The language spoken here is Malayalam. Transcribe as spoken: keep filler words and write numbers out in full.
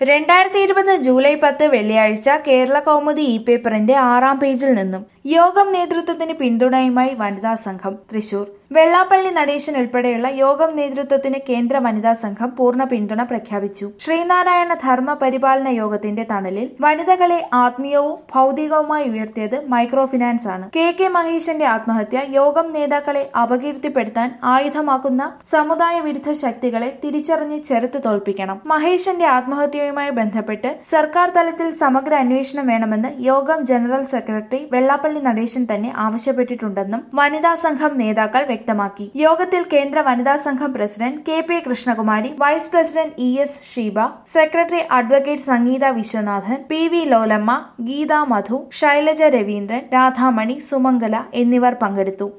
രണ്ടായിരത്തി ഇരുപത് ജൂലൈ പത്ത് വെള്ളിയാഴ്ച കേരള കൗമുദി ഇ പേപ്പറിന്റെ ആറാം പേജിൽ നിന്നും യോഗം നേതൃത്വത്തിന് പിന്തുണയുമായി വനിതാ സംഘം തൃശൂർ. വെള്ളാപ്പള്ളി നടേശൻ ഉൾപ്പെടെയുള്ള യോഗം നേതൃത്വത്തിന് കേന്ദ്ര വനിതാ സംഘം പൂർണ്ണ പിന്തുണ പ്രഖ്യാപിച്ചു. ശ്രീനാരായണ ധർമ്മ പരിപാലന യോഗത്തിന്റെ തണലിൽ വനിതകളെ ആത്മീയവും ഭൗതികവുമായി ഉയർത്തിയത് മൈക്രോ ഫിനാൻസ് ആണ്. കെ കെ മഹേശന്റെ ആത്മഹത്യ യോഗം നേതാക്കളെ അപകീർത്തിപ്പെടുത്താൻ ആയുധമാക്കുന്ന സമുദായ വിരുദ്ധ ശക്തികളെ തിരിച്ചറിഞ്ഞ് ചെറുത്തു തോൽപ്പിക്കണം. മഹേശന്റെ ആത്മഹത്യയുമായി ബന്ധപ്പെട്ട് സർക്കാർ തലത്തിൽ സമഗ്ര അന്വേഷണം വേണമെന്ന് യോഗം ജനറൽ സെക്രട്ടറി വെള്ളാപ്പള്ളി നടേശൻ തന്നെ ആവശ്യപ്പെട്ടിട്ടുണ്ടെന്നും വനിതാ സംഘം നേതാക്കൾ വ്യക്തമാക്കി. യോഗത്തിൽ കേന്ദ്ര വനിതാ സംഘം president K P Krishnakumari, vice president E S Sheeba, secretary advocate Sangeetha Viswanathan, P V Lolamma, Geetha Madhu, Shailaja Raveendran, Radhamani, Sumangala എന്നിവർ പങ്കെടുത്തു.